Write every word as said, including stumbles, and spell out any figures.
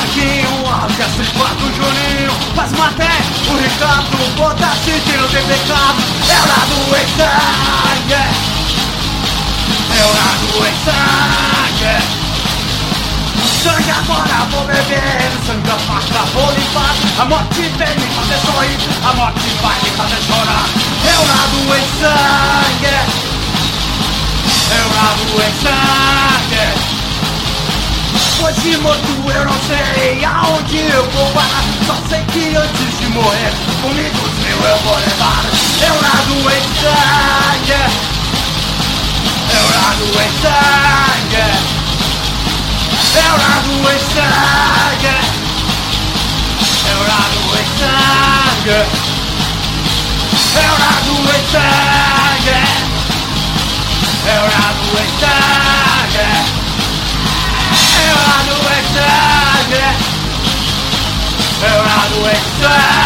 Marquinho, a orquestra enquanto o Juninho faz maté, o Ricardo bota City, não tem pecado. Eu nado em sangue, eu nado em sangue. Sangue agora vou beber, sangue a faca vou limpar. A morte vem me fazer sorrir, a morte vai me fazer chorar. Eu nado em sangue, eu nado em sangue. Hoje morto eu não sei aonde eu vou parar. Só sei que antes de morrer, comigo os mil eu vou levar. Eu nado em sangue, eu nado em sangue. Eu nado em sangue, eu nado em sangue, eu nado em sangue, eu nado em sangue, eu nado em sangue, eu nado em sangue.